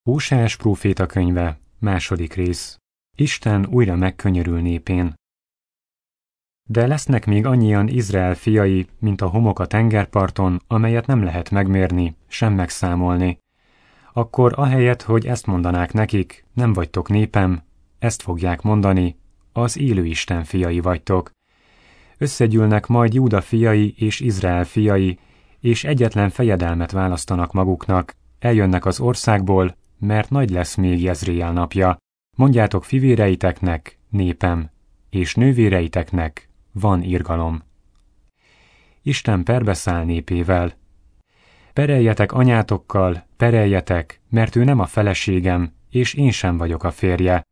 Hóseás próféta könyve, 2. rész. Isten újra megkönyörül népén. De lesznek még annyian Izrael fiai, mint a homok a tengerparton, amelyet nem lehet megmérni, sem megszámolni. Akkor ahelyett, hogy ezt mondanák nekik, nem vagytok népem, ezt fogják mondani, az élő Isten fiai vagytok. Összegyűlnek majd Júda fiai és Izrael fiai, és egyetlen fejedelmet választanak maguknak, eljönnek az országból, mert nagy lesz még Jezréel napja. Mondjátok fivéreiteknek, népem, és nővéreiteknek, van irgalom. Isten perbeszáll népével. Pereljetek anyátokkal, pereljetek, mert ő nem a feleségem, és én sem vagyok a férje.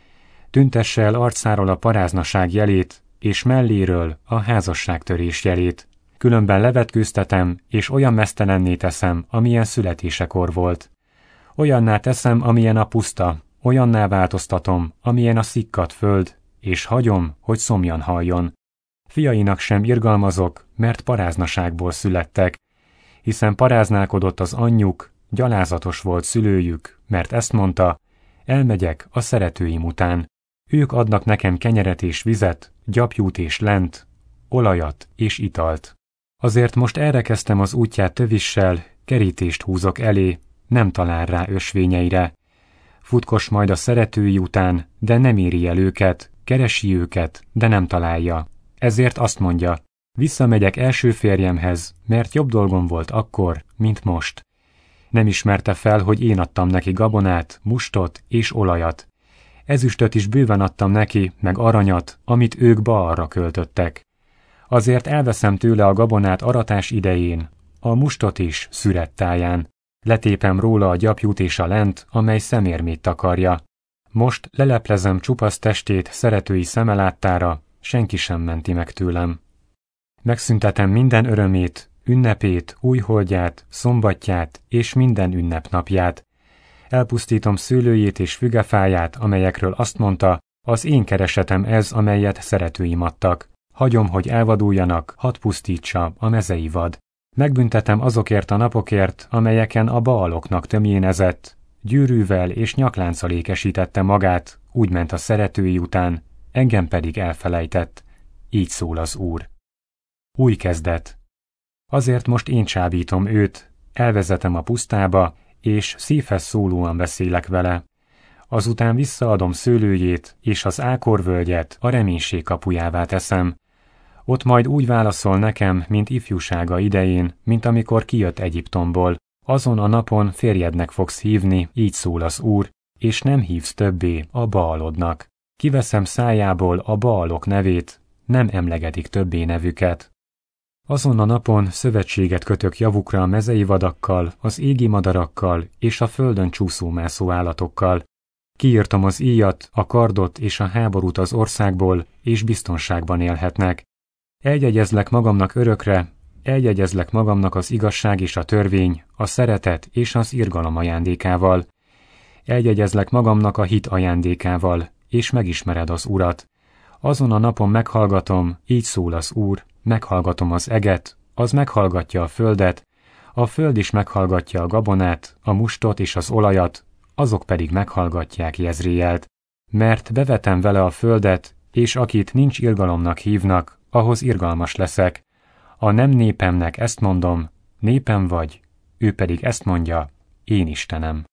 Tüntesse el arcáról a paráznaság jelét, és melléről a házasságtörés jelét. Különben levetkőztetem, és olyan meztelenné teszem, amilyen születésekor volt. Olyanná teszem, amilyen a puszta, olyanná változtatom, amilyen a szikkadt föld, és hagyom, hogy szomjan halljon. Fiainak sem irgalmazok, mert paráznaságból születtek, hiszen paráználkodott az anyjuk, gyalázatos volt szülőjük, mert ezt mondta, elmegyek a szeretőim után. Ők adnak nekem kenyeret és vizet, gyapjút és lent, olajat és italt. Azért most elrekeztem az útját tövissel, kerítést húzok elé, nem talál rá ösvényeire. Futkos majd a szeretői után, de nem éri el őket, keresi őket, de nem találja. Ezért azt mondja, visszamegyek első férjemhez, mert jobb dolgom volt akkor, mint most. Nem ismerte fel, hogy én adtam neki gabonát, mustot és olajat. Ezüstöt is bőven adtam neki, meg aranyat, amit ők Baalra költöttek. Azért elveszem tőle a gabonát aratás idején, a mustot is szüret táján. Letépem róla a gyapjút és a lent, amely szemérmét takarja. Most leleplezem csupasz testét szeretői szeme láttára, senki sem menti meg tőlem. Megszüntetem minden örömét, ünnepét, újholdját, szombatját és minden ünnepnapját. Elpusztítom szőlőjét és fügefáját, amelyekről azt mondta, az én keresetem ez, amelyet szeretőim adtak. Hagyom, hogy elvaduljanak, hadd pusztítsa a mezei vad. Megbüntetem azokért a napokért, amelyeken a Baaloknak tömjénezett, gyűrűvel és nyaklánccal ékesítette magát, úgy ment a szeretői után, engem pedig elfelejtett. Így szól az Úr. Új kezdet. Azért most én csábítom őt, elvezetem a pusztába, és szívhez szólóan beszélek vele. Azután visszaadom szőlőjét, és az ákorvölgyet a reménység kapujává teszem. Ott majd úgy válaszol nekem, mint ifjúsága idején, mint amikor kijött Egyiptomból. Azon a napon férjednek fogsz hívni, így szól az Úr, és nem hívsz többé a Baalodnak. Kiveszem szájából a Baalok nevét, nem emlegetik többé nevüket. Azon a napon szövetséget kötök javukra a mezei vadakkal, az égi madarakkal és a földön csúszómászó állatokkal. Kiírtam az íjat, a kardot és a háborút az országból, és biztonságban élhetnek. Eljegyezlek magamnak örökre, eljegyezlek magamnak az igazság és a törvény, a szeretet és az irgalom ajándékával. Eljegyezlek magamnak a hit ajándékával, és megismered az Urat. Azon a napon meghallgatom, így szól az Úr, meghallgatom az eget, az meghallgatja a föld is meghallgatja a gabonát, a mustot és az olajat, azok pedig meghallgatják Jezréelt. Mert bevetem vele a földet, és akit nincs irgalomnak hívnak, ahhoz irgalmas leszek. A nem népemnek ezt mondom, népem vagy, ő pedig ezt mondja, én Istenem.